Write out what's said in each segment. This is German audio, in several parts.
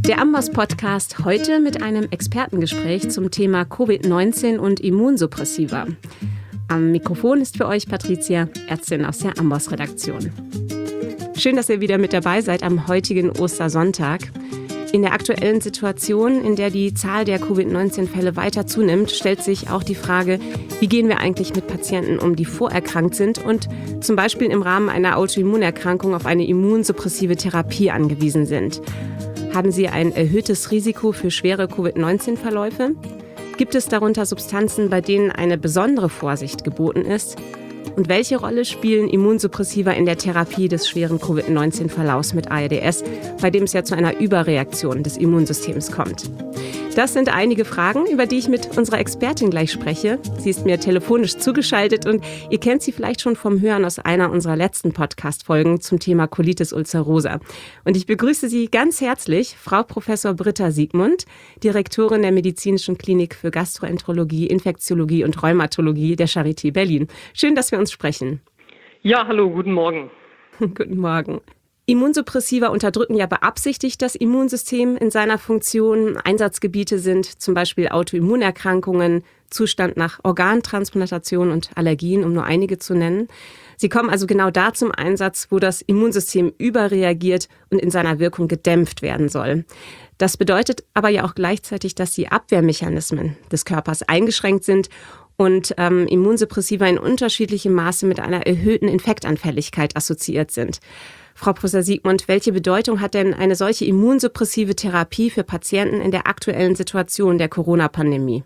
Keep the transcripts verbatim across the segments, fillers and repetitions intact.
Der Amboss-Podcast heute mit einem Expertengespräch zum Thema Covid neunzehn und Immunsuppressiva. Am Mikrofon ist für euch Patricia, Ärztin aus der Amboss-Redaktion. Schön, dass ihr wieder mit dabei seid am heutigen Ostersonntag. In der aktuellen Situation, in der die Zahl der Covid neunzehn Fälle weiter zunimmt, stellt sich auch die Frage, wie gehen wir eigentlich mit Patienten um, die vorerkrankt sind und zum Beispiel im Rahmen einer Autoimmunerkrankung auf eine immunsuppressive Therapie angewiesen sind. Haben sie ein erhöhtes Risiko für schwere Covid neunzehn Verläufe? Gibt es darunter Substanzen, bei denen eine besondere Vorsicht geboten ist? Und welche Rolle spielen Immunsuppressiva in der Therapie des schweren Covid neunzehn Verlaufs mit A R D S, bei dem es ja zu einer Überreaktion des Immunsystems kommt? Das sind einige Fragen, über die ich mit unserer Expertin gleich spreche. Sie ist mir telefonisch zugeschaltet und ihr kennt sie vielleicht schon vom Hören aus einer unserer letzten Podcast-Folgen zum Thema Colitis ulcerosa. Und ich begrüße Sie ganz herzlich, Frau Professor Britta Siegmund, Direktorin der Medizinischen Klinik für Gastroenterologie, Infektiologie und Rheumatologie der Charité Berlin. Schön, dass wir uns sprechen. Ja, hallo, guten Morgen. Guten Morgen. Immunsuppressiva unterdrücken ja beabsichtigt das Immunsystem in seiner Funktion. Einsatzgebiete sind zum Beispiel Autoimmunerkrankungen, Zustand nach Organtransplantation und Allergien, um nur einige zu nennen. Sie kommen also genau da zum Einsatz, wo das Immunsystem überreagiert und in seiner Wirkung gedämpft werden soll. Das bedeutet aber ja auch gleichzeitig, dass die Abwehrmechanismen des Körpers eingeschränkt sind und ähm, Immunsuppressiva in unterschiedlichem Maße mit einer erhöhten Infektanfälligkeit assoziiert sind. Frau Professor Siegmund, welche Bedeutung hat denn eine solche immunsuppressive Therapie für Patienten in der aktuellen Situation der Corona-Pandemie?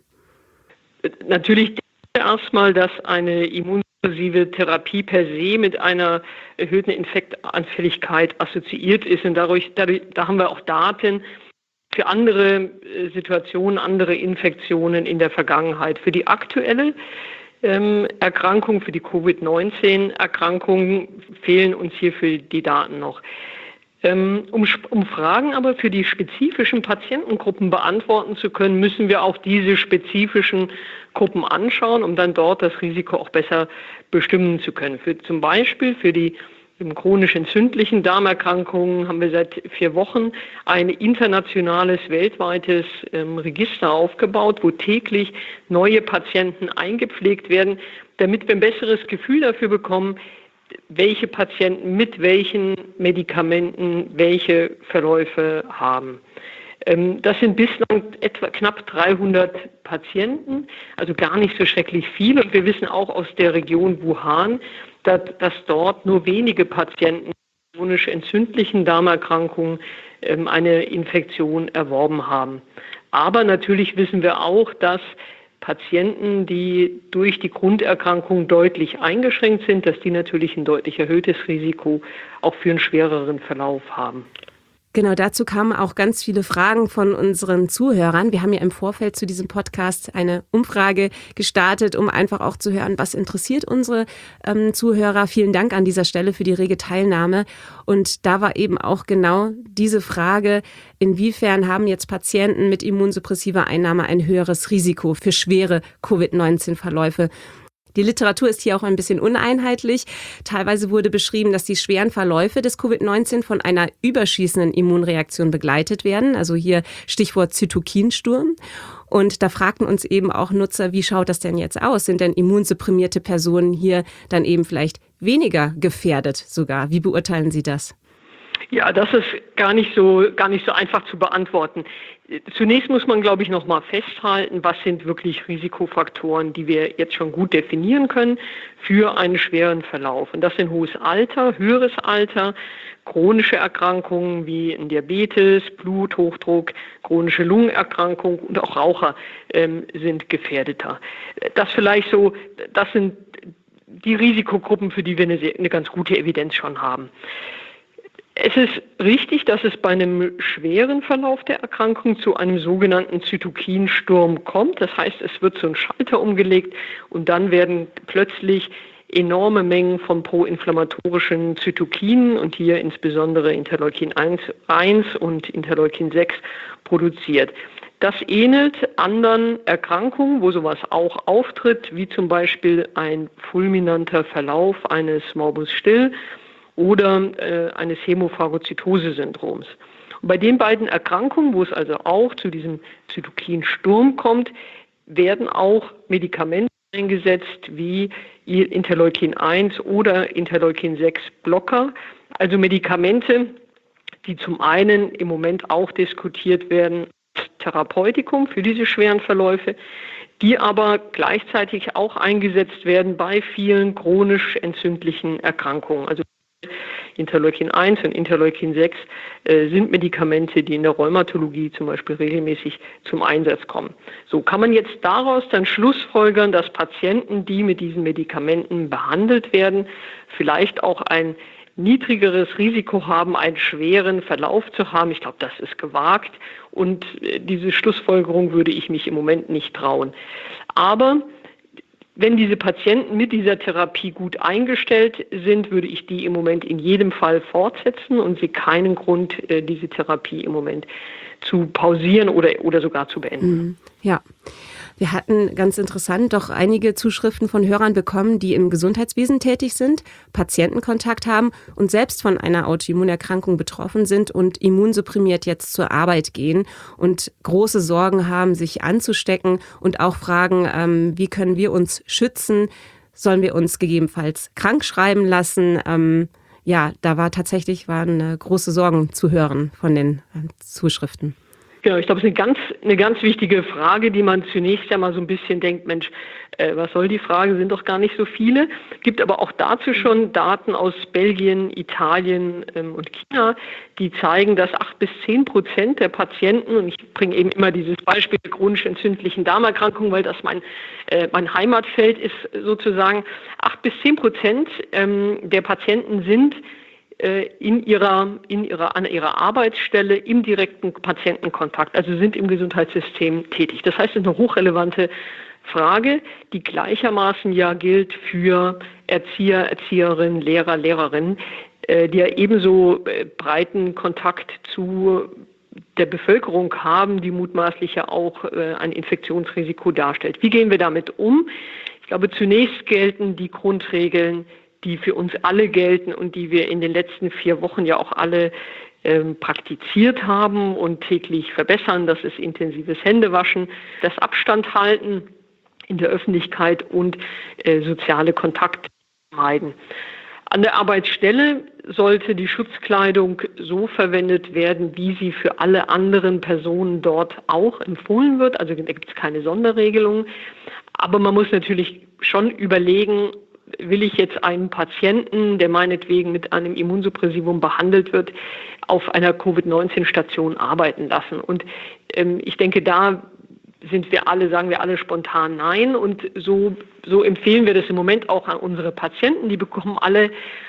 Natürlich erstmal, dass eine immunsuppressive Therapie per se mit einer erhöhten Infektanfälligkeit assoziiert ist. Und dadurch, dadurch da haben wir auch Daten für andere Situationen, andere Infektionen in der Vergangenheit. Für die aktuelle ähm, Erkrankung, für die Covid neunzehn Erkrankung fehlen uns hierfür die Daten noch. Ähm, um, um Fragen aber für die spezifischen Patientengruppen beantworten zu können, müssen wir auch diese spezifischen Gruppen anschauen, um dann dort das Risiko auch besser bestimmen zu können. Für, zum Beispiel für die chronisch entzündlichen Darmerkrankungen haben wir seit vier Wochen ein internationales, weltweites ähm, Register aufgebaut, wo täglich neue Patienten eingepflegt werden, damit wir ein besseres Gefühl dafür bekommen, welche Patienten mit welchen Medikamenten welche Verläufe haben. Ähm, das sind bislang etwa knapp dreihundert Patienten, also gar nicht so schrecklich viel. Und wir wissen auch aus der Region Wuhan, dass, dass dort nur wenige Patienten mit chronisch entzündlichen Darmerkrankungen ähm, eine Infektion erworben haben. Aber natürlich wissen wir auch, dass Patienten, die durch die Grunderkrankung deutlich eingeschränkt sind, dass die natürlich ein deutlich erhöhtes Risiko auch für einen schwereren Verlauf haben. Genau, dazu kamen auch ganz viele Fragen von unseren Zuhörern. Wir haben ja im Vorfeld zu diesem Podcast eine Umfrage gestartet, um einfach auch zu hören, was interessiert unsere ähm, Zuhörer. Vielen Dank an dieser Stelle für die rege Teilnahme. Und da war eben auch genau diese Frage, inwiefern haben jetzt Patienten mit immunsuppressiver Einnahme ein höheres Risiko für schwere Covid neunzehn Verläufe? Die Literatur ist hier auch ein bisschen uneinheitlich. Teilweise wurde beschrieben, dass die schweren Verläufe des Covid neunzehn von einer überschießenden Immunreaktion begleitet werden. Also hier Stichwort Zytokinsturm. Und da fragten uns eben auch Nutzer, wie schaut das denn jetzt aus? Sind denn immunsupprimierte Personen hier dann eben vielleicht weniger gefährdet sogar? Wie beurteilen Sie das? Ja, das ist gar nicht so, gar nicht so einfach zu beantworten. Zunächst muss man, glaube ich, noch mal festhalten, was sind wirklich Risikofaktoren, die wir jetzt schon gut definieren können für einen schweren Verlauf. Und das sind hohes Alter, höheres Alter, chronische Erkrankungen wie ein Diabetes, Bluthochdruck, chronische Lungenerkrankung und auch Raucher ähm, sind gefährdeter. Das vielleicht so, das sind die Risikogruppen, für die wir eine, sehr, eine ganz gute Evidenz schon haben. Es ist richtig, dass es bei einem schweren Verlauf der Erkrankung zu einem sogenannten Zytokinsturm kommt. Das heißt, es wird so ein Schalter umgelegt und dann werden plötzlich enorme Mengen von proinflammatorischen Zytokinen und hier insbesondere Interleukin eins und Interleukin sechs produziert. Das ähnelt anderen Erkrankungen, wo sowas auch auftritt, wie zum Beispiel ein fulminanter Verlauf eines Morbus Still oder äh, eines Hämophagozytose-Syndroms. Und bei den beiden Erkrankungen, wo es also auch zu diesem Zytokinsturm kommt, werden auch Medikamente eingesetzt wie Interleukin eins oder Interleukin sechs Blocker, also Medikamente, die zum einen im Moment auch diskutiert werden als Therapeutikum für diese schweren Verläufe, die aber gleichzeitig auch eingesetzt werden bei vielen chronisch entzündlichen Erkrankungen. Also Interleukin eins und Interleukin sechs äh, sind Medikamente, die in der Rheumatologie zum Beispiel regelmäßig zum Einsatz kommen. So kann man jetzt daraus dann schlussfolgern, dass Patienten, die mit diesen Medikamenten behandelt werden, vielleicht auch ein niedrigeres Risiko haben, einen schweren Verlauf zu haben. Ich glaube, das ist gewagt und äh, diese Schlussfolgerung würde ich mich im Moment nicht trauen. Aber wenn diese Patienten mit dieser Therapie gut eingestellt sind, würde ich die im Moment in jedem Fall fortsetzen und sehe keinen Grund, diese Therapie im Moment zu pausieren oder, oder sogar zu beenden. Ja. Wir hatten ganz interessant doch einige Zuschriften von Hörern bekommen, die im Gesundheitswesen tätig sind, Patientenkontakt haben und selbst von einer Autoimmunerkrankung betroffen sind und immunsupprimiert jetzt zur Arbeit gehen und große Sorgen haben, sich anzustecken und auch fragen, ähm, wie können wir uns schützen? Sollen wir uns gegebenenfalls krank schreiben lassen? Ähm, ja, da war tatsächlich waren äh, große Sorgen zu hören von den äh, Zuschriften. Genau, ich glaube, es ist eine ganz, eine ganz wichtige Frage, die man zunächst ja mal so ein bisschen denkt, Mensch, äh, was soll die Frage, sind doch gar nicht so viele. Gibt aber auch dazu schon Daten aus Belgien, Italien ähm, und China, die zeigen, dass acht bis zehn Prozent der Patienten, und ich bringe eben immer dieses Beispiel der chronisch entzündlichen Darmerkrankung, weil das mein, äh, mein Heimatfeld ist sozusagen, acht bis zehn Prozent ähm, der Patienten sind in ihrer, in ihrer, an ihrer Arbeitsstelle im direkten Patientenkontakt, also sind im Gesundheitssystem tätig. Das heißt, es ist eine hochrelevante Frage, die gleichermaßen ja gilt für Erzieher, Erzieherinnen, Lehrer, Lehrerinnen, die ja ebenso breiten Kontakt zu der Bevölkerung haben, die mutmaßlich ja auch ein Infektionsrisiko darstellt. Wie gehen wir damit um? Ich glaube, zunächst gelten die Grundregeln, die für uns alle gelten und die wir in den letzten vier Wochen ja auch alle ähm, praktiziert haben und täglich verbessern. Das ist intensives Händewaschen, das Abstand halten in der Öffentlichkeit und äh, soziale Kontakte meiden. An der Arbeitsstelle sollte die Schutzkleidung so verwendet werden, wie sie für alle anderen Personen dort auch empfohlen wird. Also da gibt es keine Sonderregelung. Aber man muss natürlich schon überlegen, will ich jetzt einen Patienten, der meinetwegen mit einem Immunsuppressivum behandelt wird, auf einer Covid neunzehn Station arbeiten lassen? Und ähm, ich denke, da sind wir alle, sagen wir alle spontan nein. Und so, so empfehlen wir das im Moment auch an unsere Patienten. Die bekommen alle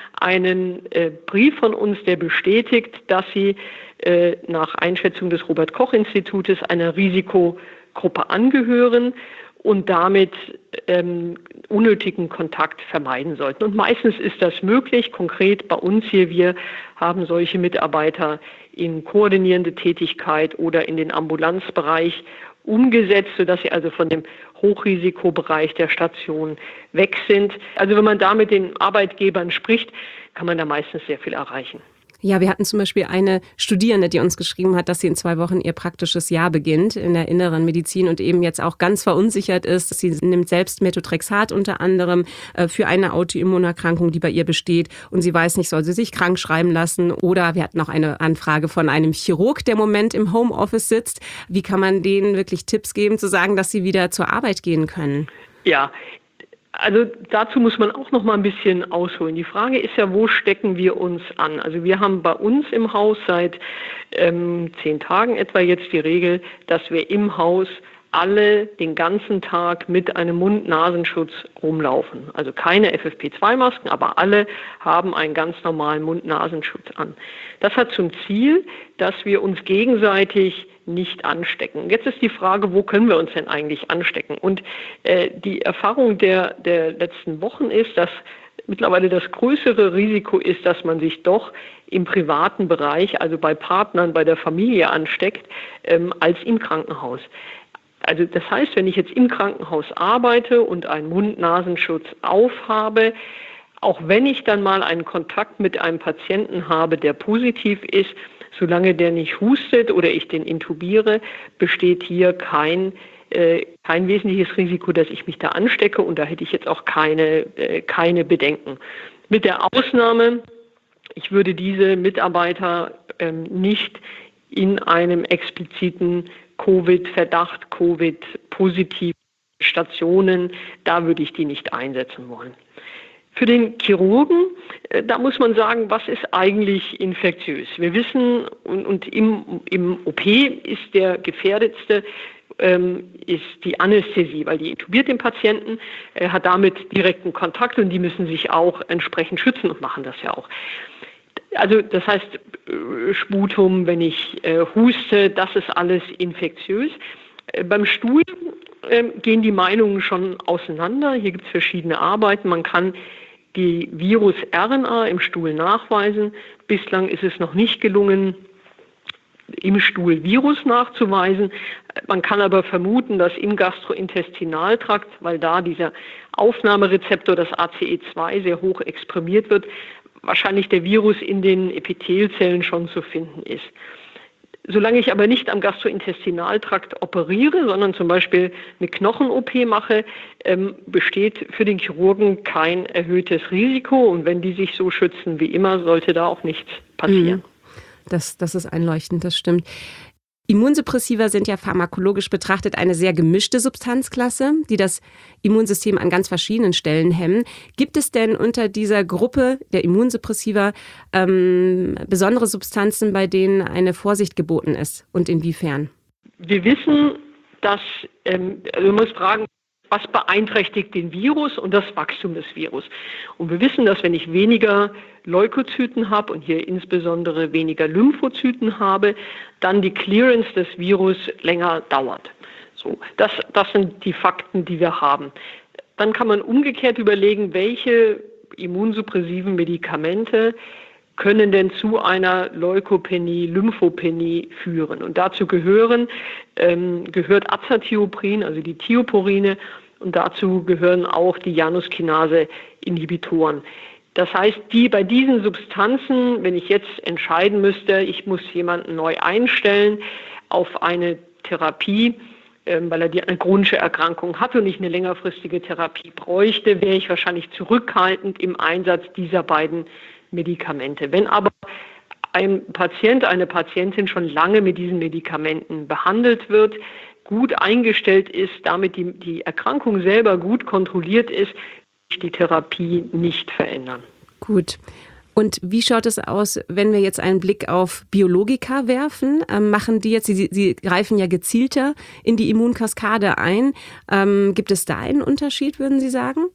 einen äh, Brief von uns, der bestätigt, dass sie äh, nach Einschätzung des Robert-Koch-Institutes einer Risikogruppe angehören und damit ähm, unnötigen Kontakt vermeiden sollten. Und meistens ist das möglich. Konkret bei uns hier, wir haben solche Mitarbeiter in koordinierende Tätigkeit oder in den Ambulanzbereich umgesetzt, sodass sie also von dem Hochrisikobereich der Station weg sind. Also wenn man da mit den Arbeitgebern spricht, kann man da meistens sehr viel erreichen. Ja, wir hatten zum Beispiel eine Studierende, die uns geschrieben hat, dass sie in zwei Wochen ihr praktisches Jahr beginnt in der inneren Medizin und eben jetzt auch ganz verunsichert ist. Sie nimmt selbst Methotrexat unter anderem für eine Autoimmunerkrankung, die bei ihr besteht. Und sie weiß nicht, soll sie sich krank schreiben lassen? Oder wir hatten noch eine Anfrage von einem Chirurg, der im Moment im Homeoffice sitzt. Wie kann man denen wirklich Tipps geben, zu sagen, dass sie wieder zur Arbeit gehen können? Ja, also dazu muss man auch noch mal ein bisschen ausholen. Die Frage ist ja, wo stecken wir uns an? Also wir haben bei uns im Haus seit ähm, zehn Tagen etwa jetzt die Regel, dass wir im Haus alle den ganzen Tag mit einem Mund-Nasenschutz rumlaufen. Also keine F F P zwei Masken, aber alle haben einen ganz normalen Mund-Nasenschutz an. Das hat zum Ziel, dass wir uns gegenseitig nicht anstecken. Jetzt ist die Frage, wo können wir uns denn eigentlich anstecken? Und äh, die Erfahrung der, der letzten Wochen ist, dass mittlerweile das größere Risiko ist, dass man sich doch im privaten Bereich, also bei Partnern, bei der Familie ansteckt, ähm, als im Krankenhaus. Also das heißt, wenn ich jetzt im Krankenhaus arbeite und einen Mund-Nasenschutz aufhabe, auch wenn ich dann mal einen Kontakt mit einem Patienten habe, der positiv ist, Solange der nicht hustet oder ich den intubiere, besteht hier kein, äh, kein wesentliches Risiko, dass ich mich da anstecke, und da hätte ich jetzt auch keine, äh, keine Bedenken. Mit der Ausnahme, ich würde diese Mitarbeiter ähm, nicht in einem expliziten Covid-Verdacht, Covid-positiv Stationen, da würde ich die nicht einsetzen wollen. Für den Chirurgen, da muss man sagen, was ist eigentlich infektiös? Wir wissen, und, und im, im O P ist der gefährdetste, ähm, ist die Anästhesie, weil die intubiert den Patienten, äh, hat damit direkten Kontakt, und die müssen sich auch entsprechend schützen und machen das ja auch. Also das heißt, Sputum, wenn ich äh, huste, das ist alles infektiös. Äh, beim Stuhl äh, gehen die Meinungen schon auseinander. Hier gibt es verschiedene Arbeiten. Man kann die Virus-R N A im Stuhl nachweisen. Bislang ist es noch nicht gelungen, im Stuhl Virus nachzuweisen. Man kann aber vermuten, dass im Gastrointestinaltrakt, weil da dieser Aufnahmerezeptor, das A C E zwei, sehr hoch exprimiert wird, wahrscheinlich der Virus in den Epithelzellen schon zu finden ist. Solange ich aber nicht am Gastrointestinaltrakt operiere, sondern zum Beispiel eine Knochen-O P mache, ähm, besteht für den Chirurgen kein erhöhtes Risiko. Und wenn die sich so schützen wie immer, sollte da auch nichts passieren. Das, das ist einleuchtend, das stimmt. Immunsuppressiva sind ja pharmakologisch betrachtet eine sehr gemischte Substanzklasse, die das Immunsystem an ganz verschiedenen Stellen hemmen. Gibt es denn unter dieser Gruppe der Immunsuppressiva ähm, besondere Substanzen, bei denen eine Vorsicht geboten ist, und inwiefern? Wir wissen, dass, ähm, also man muss fragen, was beeinträchtigt den Virus und das Wachstum des Virus. Und wir wissen, dass wenn ich weniger Leukozyten habe und hier insbesondere weniger Lymphozyten habe, dann die Clearance des Virus länger dauert. So, das, das sind die Fakten, die wir haben. Dann kann man umgekehrt überlegen, welche immunsuppressiven Medikamente können denn zu einer Leukopenie, Lymphopenie führen. Und dazu gehören, ähm, gehört Azathioprin, also die Thiopurine, und dazu gehören auch die Januskinase-Inhibitoren. Das heißt, die bei diesen Substanzen, wenn ich jetzt entscheiden müsste, ich muss jemanden neu einstellen auf eine Therapie, ähm, weil er die, eine chronische Erkrankung hat und nicht eine längerfristige Therapie bräuchte, wäre ich wahrscheinlich zurückhaltend im Einsatz dieser beiden Medikamente. Wenn aber ein Patient, eine Patientin schon lange mit diesen Medikamenten behandelt wird, gut eingestellt ist, damit die, die Erkrankung selber gut kontrolliert ist, die Therapie nicht verändern. Gut. Und wie schaut es aus, wenn wir jetzt einen Blick auf Biologika werfen? Ähm, machen die jetzt, sie, sie greifen ja gezielter in die Immunkaskade ein. Ähm, gibt es da einen Unterschied, würden Sie sagen?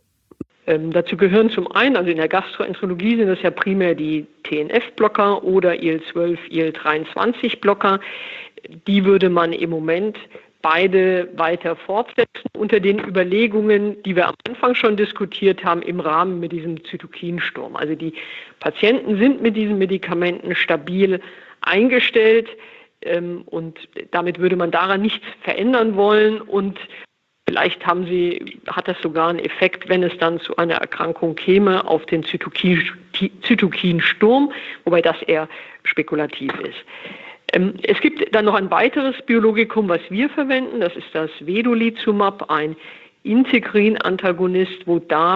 Ähm, dazu gehören zum einen, also in der Gastroenterologie sind das ja primär die T N F-Blocker oder I L zwölf, I L dreiundzwanzig-Blocker. Die würde man im Moment beide weiter fortsetzen unter den Überlegungen, die wir am Anfang schon diskutiert haben im Rahmen mit diesem Zytokinsturm. Also die Patienten sind mit diesen Medikamenten stabil eingestellt ähm, und damit würde man daran nichts verändern wollen, und vielleicht haben sie, hat das sogar einen Effekt, wenn es dann zu einer Erkrankung käme, auf den Zytokin, Zytokinsturm, wobei das eher spekulativ ist. Es gibt dann noch ein weiteres Biologikum, was wir verwenden. Das ist das Vedolizumab, ein Integrin-Antagonist, wo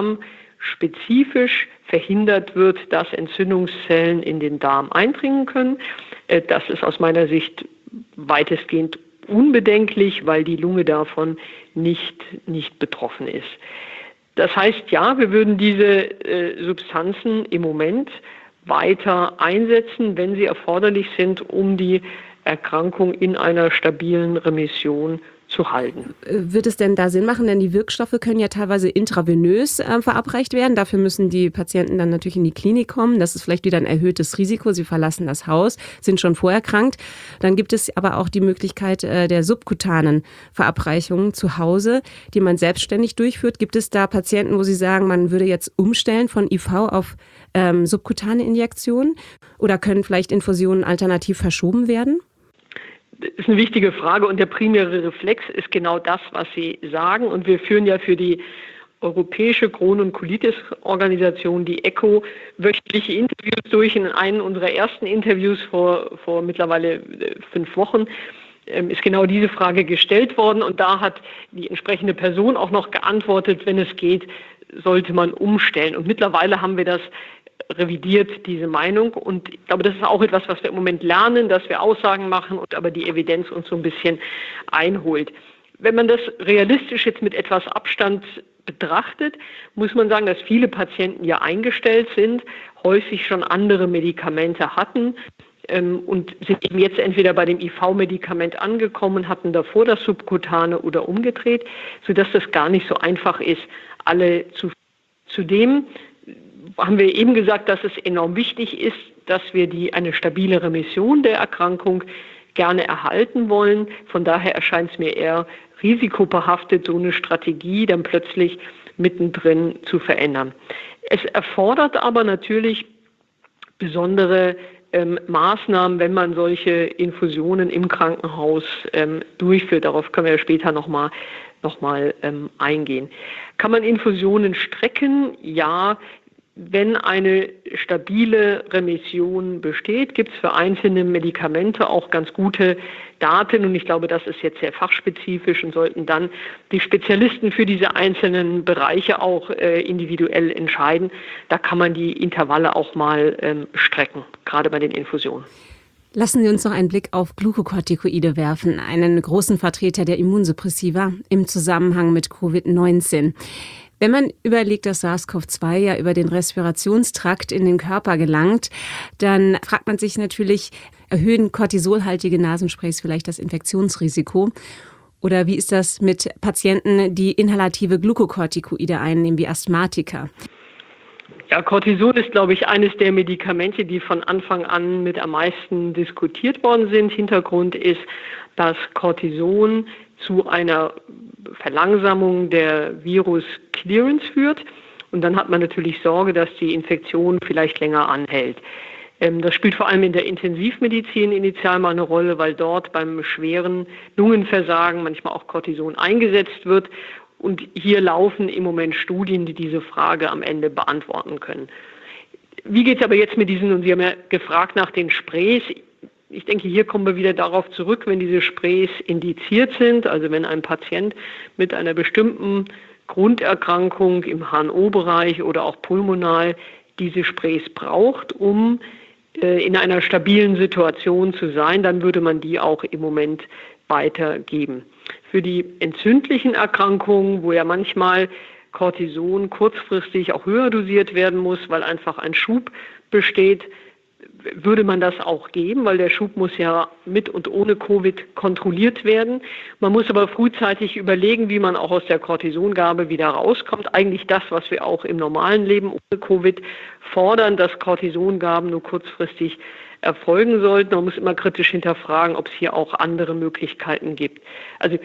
darmspezifisch verhindert wird, dass Entzündungszellen in den Darm eindringen können. Das ist aus meiner Sicht weitestgehend unbedenklich, weil die Lunge davon nicht, nicht betroffen ist. Das heißt, ja, wir würden diese äh, Substanzen im Moment weiter einsetzen, wenn sie erforderlich sind, um die Erkrankung in einer stabilen Remission zu halten. Wird es denn da Sinn machen? Denn die Wirkstoffe können ja teilweise intravenös äh, verabreicht werden. Dafür müssen die Patienten dann natürlich in die Klinik kommen. Das ist vielleicht wieder ein erhöhtes Risiko. Sie verlassen das Haus, sind schon vorerkrankt. Dann gibt es aber auch die Möglichkeit äh, der subkutanen Verabreichungen zu Hause, die man selbstständig durchführt. Gibt es da Patienten, wo Sie sagen, man würde jetzt umstellen von I V auf ähm, subkutane Injektionen? Oder können vielleicht Infusionen alternativ verschoben werden? Das ist eine wichtige Frage, und der primäre Reflex ist genau das, was Sie sagen. Und wir führen ja für die Europäische Crohn- und Colitis-Organisation, die ECCO, wöchentliche Interviews durch. In einem unserer ersten Interviews vor, vor mittlerweile fünf Wochen ähm, ist genau diese Frage gestellt worden. Und da hat die entsprechende Person auch noch geantwortet, wenn es geht, sollte man umstellen. Und mittlerweile haben wir das revidiert, diese Meinung. Und ich glaube, das ist auch etwas, was wir im Moment lernen, dass wir Aussagen machen und aber die Evidenz uns so ein bisschen einholt. Wenn man das realistisch jetzt mit etwas Abstand betrachtet, muss man sagen, dass viele Patienten ja eingestellt sind, häufig schon andere Medikamente hatten ähm, und sind eben jetzt entweder bei dem I V-Medikament angekommen, hatten davor das Subkutane oder umgedreht, sodass das gar nicht so einfach ist, alle zu. Zudem haben wir eben gesagt, dass es enorm wichtig ist, dass wir die eine stabile Remission der Erkrankung gerne erhalten wollen. Von daher erscheint es mir eher risikobehaftet, so eine Strategie dann plötzlich mittendrin zu verändern. Es erfordert aber natürlich besondere ähm, Maßnahmen, wenn man solche Infusionen im Krankenhaus ähm, durchführt. Darauf können wir später nochmal noch mal, ähm, eingehen. Kann man Infusionen strecken? Ja. Wenn eine stabile Remission besteht, gibt es für einzelne Medikamente auch ganz gute Daten. Und ich glaube, das ist jetzt sehr fachspezifisch und sollten dann die Spezialisten für diese einzelnen Bereiche auch äh, individuell entscheiden. Da kann man die Intervalle auch mal ähm, strecken, gerade bei den Infusionen. Lassen Sie uns noch einen Blick auf Glukokortikoide werfen, einen großen Vertreter der Immunsuppressiva im Zusammenhang mit Covid neunzehn. Wenn man überlegt, dass SARS-C o V zwei ja über den Respirationstrakt in den Körper gelangt, dann fragt man sich natürlich, erhöhen cortisolhaltige Nasensprays vielleicht das Infektionsrisiko? Oder wie ist das mit Patienten, die inhalative Glukokortikoide einnehmen, wie Asthmatiker? Ja, Cortison ist, glaube ich, eines der Medikamente, die von Anfang an mit am meisten diskutiert worden sind. Hintergrund ist, dass Cortison zu einer Verlangsamung der Virus-Clearance führt. Und dann hat man natürlich Sorge, dass die Infektion vielleicht länger anhält. Ähm, das spielt vor allem in der Intensivmedizin initial mal eine Rolle, weil dort beim schweren Lungenversagen manchmal auch Cortison eingesetzt wird. Und hier laufen im Moment Studien, die diese Frage am Ende beantworten können. Wie geht es aber jetzt mit diesen, und Sie haben ja gefragt nach den Sprays. Ich denke, hier kommen wir wieder darauf zurück, wenn diese Sprays indiziert sind, also wenn ein Patient mit einer bestimmten Grunderkrankung im H N O-Bereich oder auch pulmonal diese Sprays braucht, um äh, in einer stabilen Situation zu sein, dann würde man die auch im Moment weitergeben. Für die entzündlichen Erkrankungen, wo ja manchmal Cortison kurzfristig auch höher dosiert werden muss, weil einfach ein Schub besteht, würde man das auch geben, weil der Schub muss ja mit und ohne Covid kontrolliert werden. Man muss aber frühzeitig überlegen, wie man auch aus der Cortisongabe wieder rauskommt. Eigentlich das, was wir auch im normalen Leben ohne Covid fordern, dass Cortisongaben nur kurzfristig erfolgen sollten. Man muss immer kritisch hinterfragen, ob es hier auch andere Möglichkeiten gibt. Also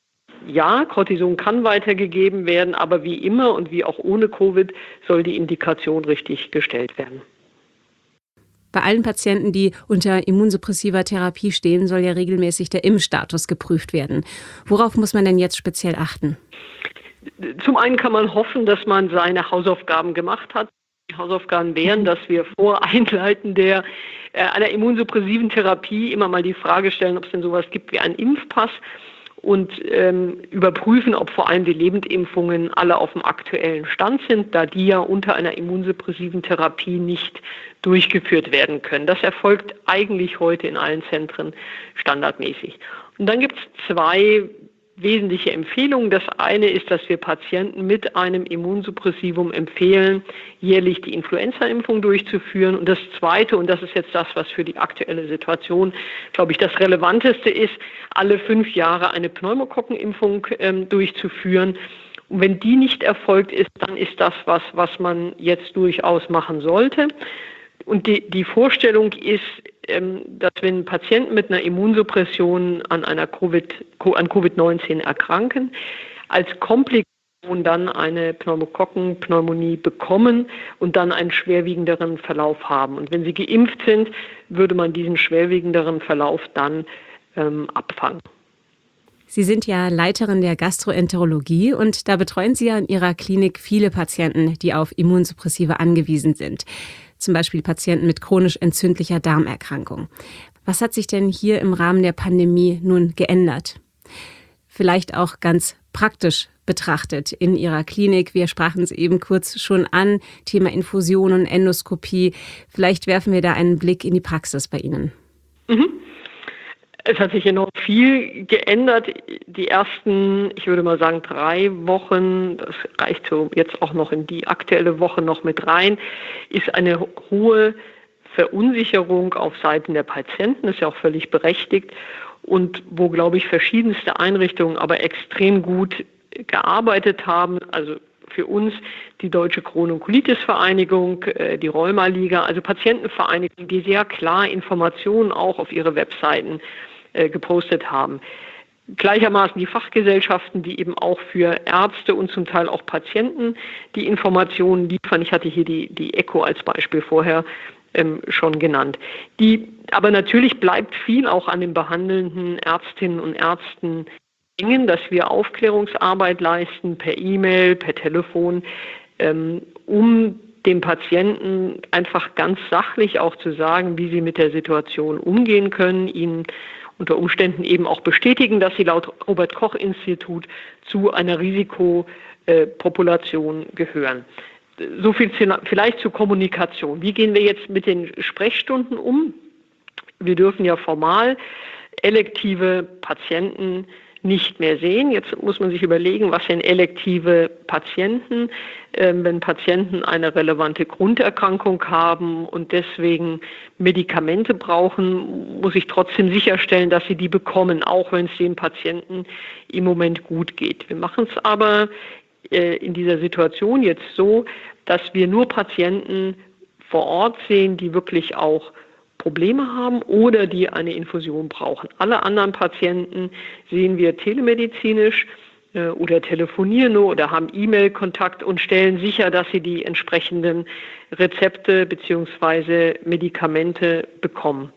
ja, Cortison kann weitergegeben werden, aber wie immer und wie auch ohne Covid soll die Indikation richtig gestellt werden. Bei allen Patienten, die unter immunsuppressiver Therapie stehen, soll ja regelmäßig der Impfstatus geprüft werden. Worauf muss man denn jetzt speziell achten? Zum einen kann man hoffen, dass man seine Hausaufgaben gemacht hat. Die Hausaufgaben wären, dass wir vor Einleiten der, äh, einer immunsuppressiven Therapie immer mal die Frage stellen, ob es denn sowas gibt wie einen Impfpass und ähm, überprüfen, ob vor allem die Lebendimpfungen alle auf dem aktuellen Stand sind, da die ja unter einer immunsuppressiven Therapie nicht durchgeführt werden können. Das erfolgt eigentlich heute in allen Zentren standardmäßig. Und dann gibt es zwei wesentliche Empfehlungen. Das eine ist, dass wir Patienten mit einem Immunsuppressivum empfehlen, jährlich die Influenza-Impfung durchzuführen. Und das zweite, und das ist jetzt das, was für die aktuelle Situation, glaube ich, das Relevanteste ist, alle fünf Jahre eine Pneumokokkenimpfung ähm, durchzuführen. Und wenn die nicht erfolgt ist, dann ist das was, was man jetzt durchaus machen sollte. Und die, die Vorstellung ist, ähm, dass wenn Patienten mit einer Immunsuppression an einer Covid, an Covid neunzehn erkranken, als Komplikation dann eine Pneumokokkenpneumonie bekommen und dann einen schwerwiegenderen Verlauf haben. Und wenn sie geimpft sind, würde man diesen schwerwiegenderen Verlauf dann ähm, abfangen. Sie sind ja Leiterin der Gastroenterologie und da betreuen Sie ja in Ihrer Klinik viele Patienten, die auf Immunsuppressiva angewiesen sind. Zum Beispiel Patienten mit chronisch entzündlicher Darmerkrankung. Was hat sich denn hier im Rahmen der Pandemie nun geändert? Vielleicht auch ganz praktisch betrachtet in Ihrer Klinik. Wir sprachen es eben kurz schon an, Thema Infusion und Endoskopie. Vielleicht werfen wir da einen Blick in die Praxis bei Ihnen. Mhm. Es hat sich enorm viel geändert. Die ersten, ich würde mal sagen, drei Wochen, das reicht so jetzt auch noch in die aktuelle Woche noch mit rein, ist eine hohe Verunsicherung auf Seiten der Patienten, ist ja auch völlig berechtigt. Und wo, glaube ich, verschiedenste Einrichtungen aber extrem gut gearbeitet haben, also für uns die Deutsche Crohn- und Colitis-Vereinigung, die Rheuma-Liga, also Patientenvereinigungen, die sehr klar Informationen auch auf ihre Webseiten gepostet haben. Gleichermaßen die Fachgesellschaften, die eben auch für Ärzte und zum Teil auch Patienten die Informationen liefern. Ich hatte hier die, die ECHO als Beispiel vorher ähm, schon genannt. Die, aber natürlich bleibt viel auch an den behandelnden Ärztinnen und Ärzten hängen, dass wir Aufklärungsarbeit leisten per E-Mail, per Telefon, ähm, um dem Patienten einfach ganz sachlich auch zu sagen, wie sie mit der Situation umgehen können, ihnen unter Umständen eben auch bestätigen, dass sie laut Robert-Koch-Institut zu einer Risikopopulation gehören. So viel vielleicht zur Kommunikation. Wie gehen wir jetzt mit den Sprechstunden um? Wir dürfen ja formal elektive Patienten nicht mehr sehen. Jetzt muss man sich überlegen, was sind elektive Patienten, ähm, wenn Patienten eine relevante Grunderkrankung haben und deswegen Medikamente brauchen, muss ich trotzdem sicherstellen, dass sie die bekommen, auch wenn es den Patienten im Moment gut geht. Wir machen es aber äh, in dieser Situation jetzt so, dass wir nur Patienten vor Ort sehen, die wirklich auch Probleme haben oder die eine Infusion brauchen. Alle anderen Patienten sehen wir telemedizinisch äh, oder telefonieren nur oder haben E-Mail-Kontakt und stellen sicher, dass sie die entsprechenden Rezepte bzw. Medikamente bekommen.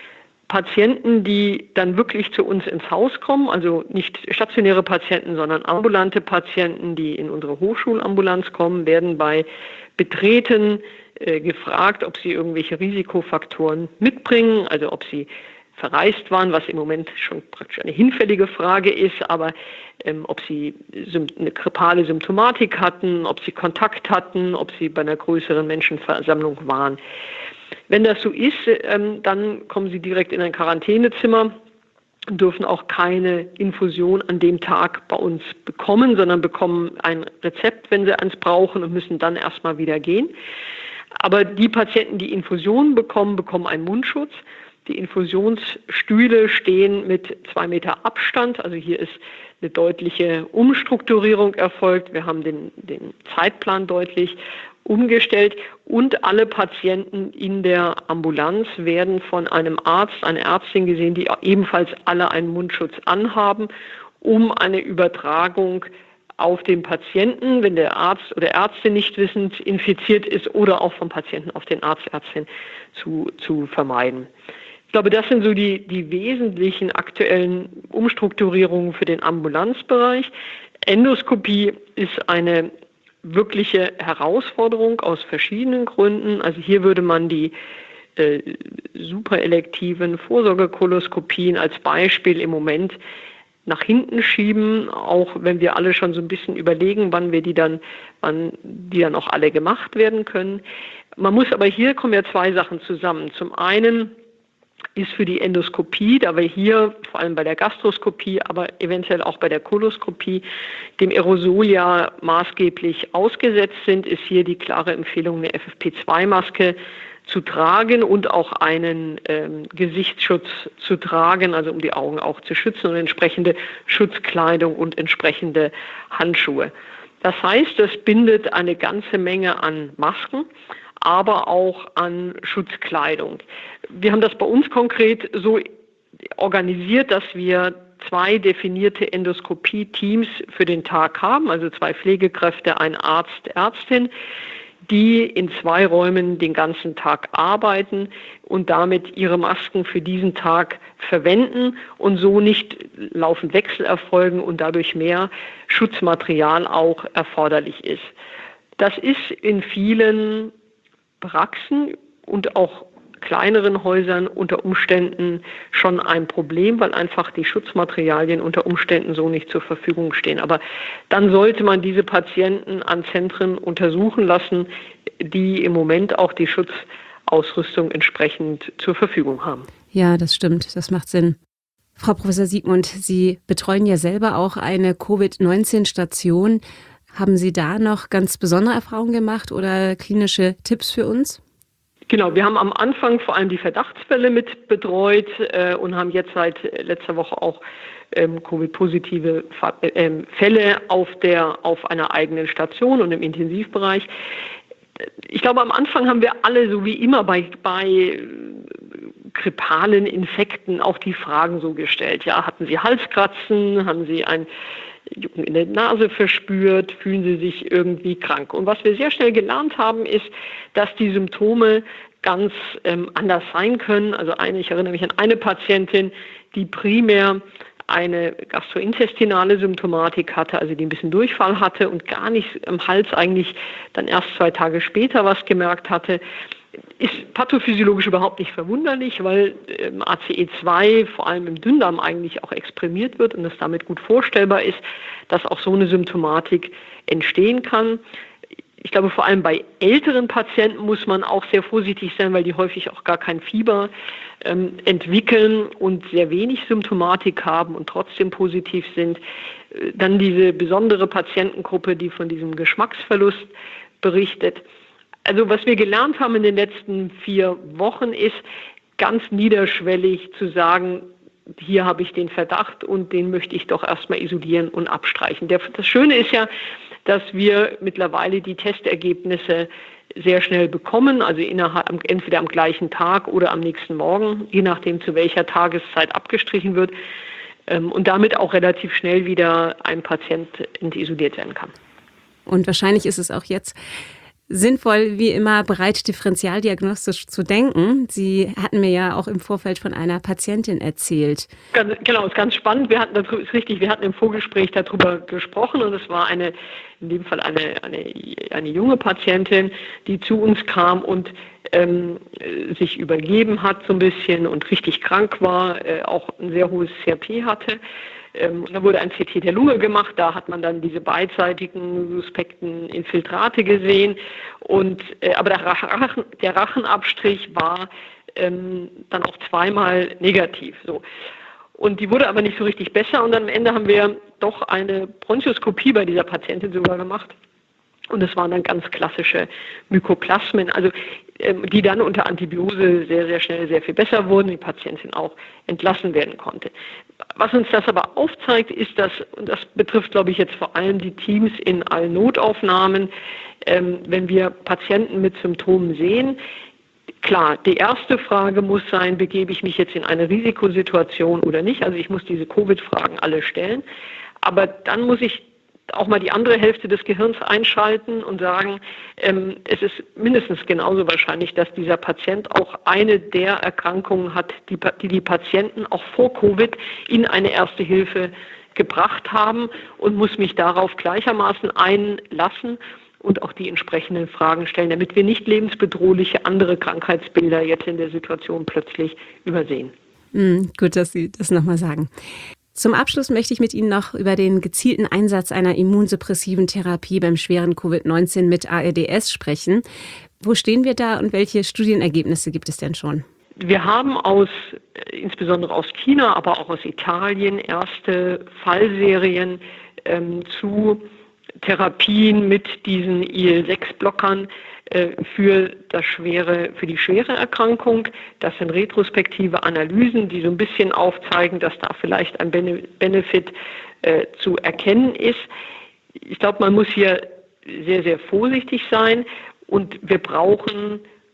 Patienten, die dann wirklich zu uns ins Haus kommen, also nicht stationäre Patienten, sondern ambulante Patienten, die in unsere Hochschulambulanz kommen, werden bei Betreten äh, gefragt, ob sie irgendwelche Risikofaktoren mitbringen, also ob sie verreist waren, was im Moment schon praktisch eine hinfällige Frage ist, aber ähm, ob sie eine grippale Symptomatik hatten, ob sie Kontakt hatten, ob sie bei einer größeren Menschenversammlung waren. Wenn das so ist, ähm, dann kommen sie direkt in ein Quarantänezimmer, dürfen auch keine Infusion an dem Tag bei uns bekommen, sondern bekommen ein Rezept, wenn sie eins brauchen und müssen dann erstmal wieder gehen. Aber die Patienten, die Infusionen bekommen, bekommen einen Mundschutz. Die Infusionsstühle stehen mit zwei Meter Abstand. Also hier ist eine deutliche Umstrukturierung erfolgt. Wir haben den, den Zeitplan deutlich umgestellt und alle Patienten in der Ambulanz werden von einem Arzt, einer Ärztin gesehen, die ebenfalls alle einen Mundschutz anhaben, um eine Übertragung auf den Patienten, wenn der Arzt oder Ärztin nicht wissend infiziert ist, oder auch vom Patienten auf den Arzt, Ärztin zu, zu vermeiden. Ich glaube, das sind so die, die wesentlichen aktuellen Umstrukturierungen für den Ambulanzbereich. Endoskopie ist eine wirkliche Herausforderung aus verschiedenen Gründen. Also hier würde man die äh, superelektiven Vorsorgekoloskopien als Beispiel im Moment nach hinten schieben, auch wenn wir alle schon so ein bisschen überlegen, wann wir die dann, wann die dann auch alle gemacht werden können. Man muss aber hier kommen ja zwei Sachen zusammen. Zum einen ist für die Endoskopie, da wir hier vor allem bei der Gastroskopie, aber eventuell auch bei der Koloskopie dem Aerosol ja maßgeblich ausgesetzt sind, ist hier die klare Empfehlung, eine F F P zwei Maske zu tragen und auch einen ähm, Gesichtsschutz zu tragen, also um die Augen auch zu schützen, und entsprechende Schutzkleidung und entsprechende Handschuhe. Das heißt, das bindet eine ganze Menge an Masken, aber auch an Schutzkleidung. Wir haben das bei uns konkret so organisiert, dass wir zwei definierte Endoskopie-Teams für den Tag haben, also zwei Pflegekräfte, ein Arzt, Ärztin, die in zwei Räumen den ganzen Tag arbeiten und damit ihre Masken für diesen Tag verwenden und so nicht laufend Wechsel erfolgen und dadurch mehr Schutzmaterial auch erforderlich ist. Das ist in vielen Praxen und auch kleineren Häusern unter Umständen schon ein Problem, weil einfach die Schutzmaterialien unter Umständen so nicht zur Verfügung stehen. Aber dann sollte man diese Patienten an Zentren untersuchen lassen, die im Moment auch die Schutzausrüstung entsprechend zur Verfügung haben. Ja, das stimmt. Das macht Sinn. Frau Professor Siegmund, Sie betreuen ja selber auch eine Covid neunzehn Station. Haben Sie da noch ganz besondere Erfahrungen gemacht oder klinische Tipps für uns? Genau, wir haben am Anfang vor allem die Verdachtsfälle mit betreut äh, und haben jetzt seit letzter Woche auch ähm, Covid-positive äh, Fälle auf der auf einer eigenen Station und im Intensivbereich. Ich glaube, am Anfang haben wir alle, so wie immer bei, bei grippalen Infekten, auch die Fragen so gestellt. Ja, hatten Sie Halskratzen? Haben Sie ein Jucken in der Nase verspürt, fühlen Sie sich irgendwie krank. Und was wir sehr schnell gelernt haben, ist, dass die Symptome ganz ähm, anders sein können. Also eine, ich erinnere mich an eine Patientin, die primär eine gastrointestinale Symptomatik hatte, also die ein bisschen Durchfall hatte und gar nicht im Hals eigentlich dann erst zwei Tage später was gemerkt hatte. Ist pathophysiologisch überhaupt nicht verwunderlich, weil ähm, A C E zwei vor allem im Dünndarm eigentlich auch exprimiert wird und es damit gut vorstellbar ist, dass auch so eine Symptomatik entstehen kann. Ich glaube, vor allem bei älteren Patienten muss man auch sehr vorsichtig sein, weil die häufig auch gar kein Fieber ähm, entwickeln und sehr wenig Symptomatik haben und trotzdem positiv sind. Dann diese besondere Patientengruppe, die von diesem Geschmacksverlust berichtet. Also was wir gelernt haben in den letzten vier Wochen ist, ganz niederschwellig zu sagen, hier habe ich den Verdacht und den möchte ich doch erstmal isolieren und abstreichen. Der, das Schöne ist ja, dass wir mittlerweile die Testergebnisse sehr schnell bekommen, also innerhalb, entweder am gleichen Tag oder am nächsten Morgen, je nachdem zu welcher Tageszeit abgestrichen wird und damit auch relativ schnell wieder ein Patient entisoliert werden kann. Und wahrscheinlich ist es auch jetzt sinnvoll, wie immer, breit differentialdiagnostisch zu denken. Sie hatten mir ja auch im Vorfeld von einer Patientin erzählt. Ganz, genau, ist ganz spannend. Wir hatten, das ist richtig, wir hatten im Vorgespräch darüber gesprochen und es war eine, in dem Fall eine, eine, eine junge Patientin, die zu uns kam und ähm, sich übergeben hat so ein bisschen und richtig krank war, äh, auch ein sehr hohes C R P hatte. Und da wurde ein C T der Lunge gemacht, da hat man dann diese beidseitigen suspekten Infiltrate gesehen. Und, äh, aber der, Rachen, der Rachenabstrich war ähm, dann auch zweimal negativ. So. Und die wurde aber nicht so richtig besser und am Ende haben wir doch eine Bronchoskopie bei dieser Patientin sogar gemacht. Und es waren dann ganz klassische Mykoplasmen, also ähm, die dann unter Antibiose sehr, sehr schnell sehr viel besser wurden, die Patientin auch entlassen werden konnte. Was uns das aber aufzeigt, ist, dass, und das betrifft, glaube ich, jetzt vor allem die Teams in allen Notaufnahmen, ähm, wenn wir Patienten mit Symptomen sehen, klar, die erste Frage muss sein, begebe ich mich jetzt in eine Risikosituation oder nicht? Also ich muss diese Covid-Fragen alle stellen, aber dann muss ich auch mal die andere Hälfte des Gehirns einschalten und sagen, ähm, es ist mindestens genauso wahrscheinlich, dass dieser Patient auch eine der Erkrankungen hat, die die, die Patienten auch vor Covid in eine Erste Hilfe gebracht haben und muss mich darauf gleichermaßen einlassen und auch die entsprechenden Fragen stellen, damit wir nicht lebensbedrohliche andere Krankheitsbilder jetzt in der Situation plötzlich übersehen. Mm, gut, dass Sie das nochmal sagen. Zum Abschluss möchte ich mit Ihnen noch über den gezielten Einsatz einer immunsuppressiven Therapie beim schweren Covid neunzehn mit A R D S sprechen. Wo stehen wir da und welche Studienergebnisse gibt es denn schon? Wir haben aus, insbesondere aus China, aber auch aus Italien, erste Fallserien ähm, zu Therapien mit diesen I L sechs Blockern äh, für das schwere, für die schwere Erkrankung. Das sind retrospektive Analysen, die so ein bisschen aufzeigen, dass da vielleicht ein Benefit äh, zu erkennen ist. Ich glaube, man muss hier sehr, sehr vorsichtig sein und wir brauchen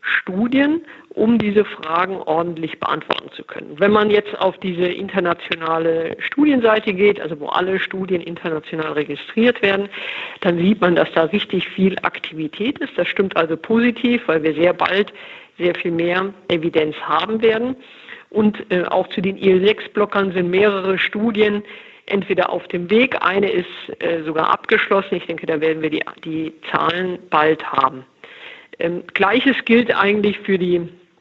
Studien, um diese Fragen ordentlich beantworten zu können. Wenn man jetzt auf diese internationale Studienseite geht, also wo alle Studien international registriert werden, dann sieht man, dass da richtig viel Aktivität ist. Das stimmt also positiv, weil wir sehr bald sehr viel mehr Evidenz haben werden. Und äh, auch zu den I L sechs Blockern sind mehrere Studien entweder auf dem Weg, eine ist äh, sogar abgeschlossen. Ich denke, da werden wir die, die Zahlen bald haben. Ähm, Gleiches gilt eigentlich für die,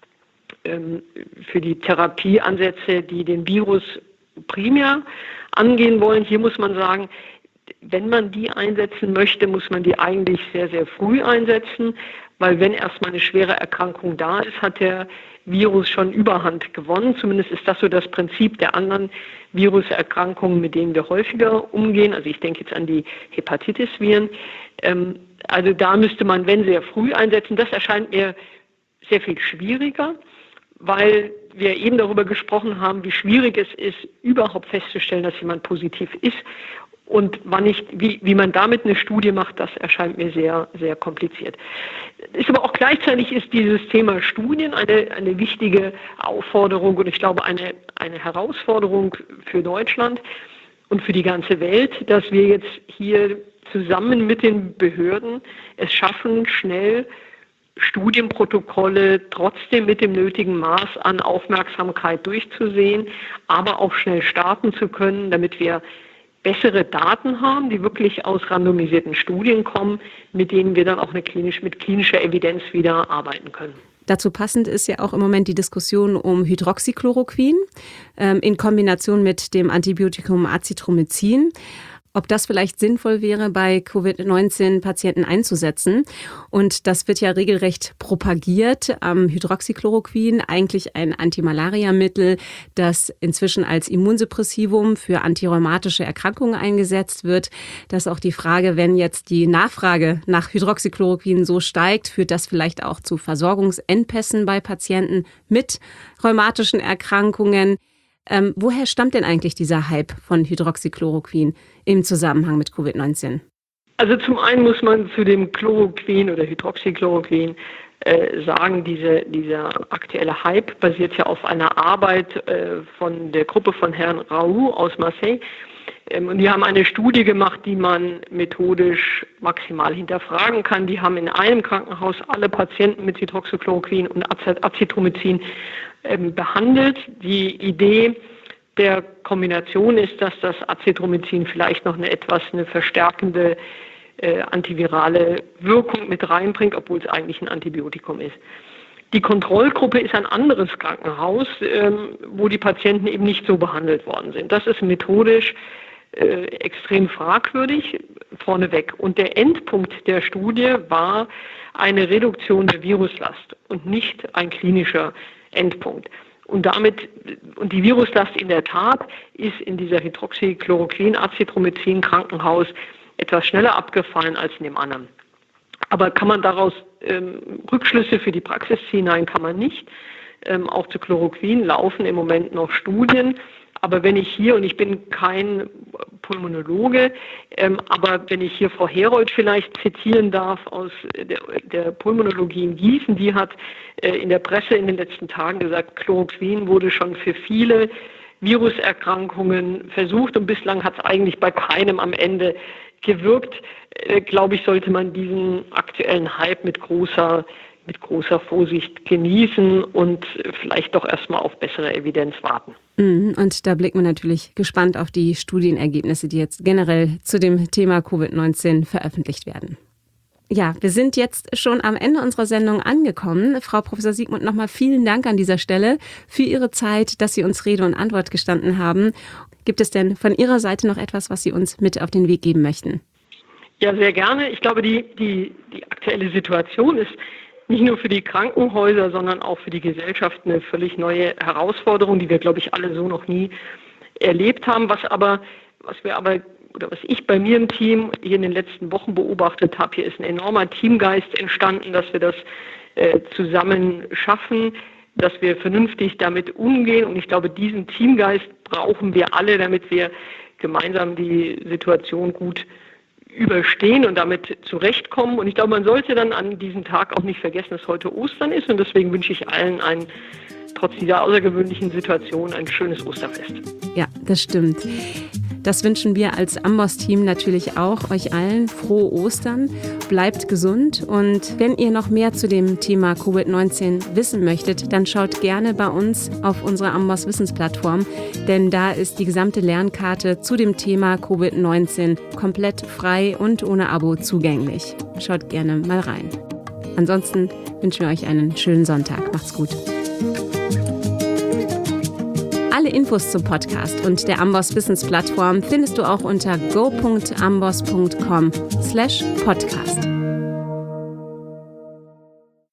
ähm, für die Therapieansätze, die den Virus primär angehen wollen. Hier muss man sagen, wenn man die einsetzen möchte, muss man die eigentlich sehr, sehr früh einsetzen, weil wenn erstmal eine schwere Erkrankung da ist, hat der Virus schon Überhand gewonnen. Zumindest ist das so das Prinzip der anderen Viruserkrankungen, mit denen wir häufiger umgehen. Also ich denke jetzt an die Hepatitis-Viren. Ähm, also da müsste man, wenn, sehr früh einsetzen. Das erscheint mir sehr viel schwieriger, weil wir eben darüber gesprochen haben, wie schwierig es ist, überhaupt festzustellen, dass jemand positiv ist. Und wann ich, wie, wie man damit eine Studie macht, das erscheint mir sehr, sehr kompliziert. Ist aber auch gleichzeitig ist dieses Thema Studien eine, eine wichtige Aufforderung und ich glaube eine, eine Herausforderung für Deutschland und für die ganze Welt, dass wir jetzt hier zusammen mit den Behörden es schaffen, schnell Studienprotokolle trotzdem mit dem nötigen Maß an Aufmerksamkeit durchzusehen, aber auch schnell starten zu können, damit wir bessere Daten haben, die wirklich aus randomisierten Studien kommen, mit denen wir dann auch eine klinisch, mit klinischer Evidenz wieder arbeiten können. Dazu passend ist ja auch im Moment die Diskussion um Hydroxychloroquin ähm, in Kombination mit dem Antibiotikum Azithromycin. Ob das vielleicht sinnvoll wäre, bei Covid neunzehn Patienten einzusetzen. Und das wird ja regelrecht propagiert. Ähm, Hydroxychloroquin, eigentlich ein Antimalariamittel, das inzwischen als Immunsuppressivum für antirheumatische Erkrankungen eingesetzt wird. Das ist auch die Frage, wenn jetzt die Nachfrage nach Hydroxychloroquin so steigt, führt das vielleicht auch zu Versorgungsengpässen bei Patienten mit rheumatischen Erkrankungen. Ähm, woher stammt denn eigentlich dieser Hype von Hydroxychloroquin im Zusammenhang mit Covid neunzehn? Also zum einen muss man zu dem Chloroquin oder Hydroxychloroquin äh, sagen, diese, dieser aktuelle Hype basiert ja auf einer Arbeit äh, von der Gruppe von Herrn Raoult aus Marseille. Ähm, und die haben eine Studie gemacht, die man methodisch maximal hinterfragen kann. Die haben in einem Krankenhaus alle Patienten mit Hydroxychloroquin und Azithromycin ähm, behandelt. Die Idee der Kombination ist, dass das Azithromycin vielleicht noch eine etwas eine verstärkende äh, antivirale Wirkung mit reinbringt, obwohl es eigentlich ein Antibiotikum ist. Die Kontrollgruppe ist ein anderes Krankenhaus, ähm, wo die Patienten eben nicht so behandelt worden sind. Das ist methodisch äh, extrem fragwürdig vorneweg. Und der Endpunkt der Studie war eine Reduktion der Viruslast und nicht ein klinischer Endpunkt. Und damit, und die Viruslast in der Tat ist in dieser Hydroxychloroquin-Azithromycin-Krankenhaus etwas schneller abgefallen als in dem anderen. Aber kann man daraus ähm, Rückschlüsse für die Praxis ziehen? Nein, kann man nicht. Ähm, auch zu Chloroquin laufen im Moment noch Studien. Aber wenn ich hier, und ich bin kein Pulmonologe, ähm, aber wenn ich hier Frau Herold vielleicht zitieren darf aus der, der Pulmonologie in Gießen, die hat äh, in der Presse in den letzten Tagen gesagt, Chloroquin wurde schon für viele Viruserkrankungen versucht und bislang hat es eigentlich bei keinem am Ende gewirkt. Äh, glaube ich, sollte man diesen aktuellen Hype mit großer mit großer Vorsicht genießen und vielleicht doch erstmal auf bessere Evidenz warten. Und da blicken wir natürlich gespannt auf die Studienergebnisse, die jetzt generell zu dem Thema Covid neunzehn veröffentlicht werden. Ja, wir sind jetzt schon am Ende unserer Sendung angekommen. Frau Professor Siegmund, nochmal vielen Dank an dieser Stelle für Ihre Zeit, dass Sie uns Rede und Antwort gestanden haben. Gibt es denn von Ihrer Seite noch etwas, was Sie uns mit auf den Weg geben möchten? Ja, sehr gerne. Ich glaube, die, die, die aktuelle Situation ist nicht nur für die Krankenhäuser, sondern auch für die Gesellschaft eine völlig neue Herausforderung, die wir, glaube ich, alle so noch nie erlebt haben. Was aber, was wir aber, oder was ich bei mir im Team hier in den letzten Wochen beobachtet habe, hier ist ein enormer Teamgeist entstanden, dass wir das äh, zusammen schaffen, dass wir vernünftig damit umgehen. Und ich glaube, diesen Teamgeist brauchen wir alle, damit wir gemeinsam die Situation gut überstehen und damit zurechtkommen. Und ich glaube, man sollte dann an diesem Tag auch nicht vergessen, dass heute Ostern ist. Und deswegen wünsche ich allen ein, trotz dieser außergewöhnlichen Situation ein schönes Osterfest. Ja, das stimmt. Das wünschen wir als Amboss-Team natürlich auch euch allen. Frohe Ostern, bleibt gesund und wenn ihr noch mehr zu dem Thema Covid neunzehn wissen möchtet, dann schaut gerne bei uns auf unsere Amboss Wissensplattform, denn da ist die gesamte Lernkarte zu dem Thema Covid neunzehn komplett frei und ohne Abo zugänglich. Schaut gerne mal rein. Ansonsten wünschen wir euch einen schönen Sonntag. Macht's gut. Alle Infos zum Podcast und der Amboss Wissensplattform findest du auch unter go punkt amboss punkt com slash podcast.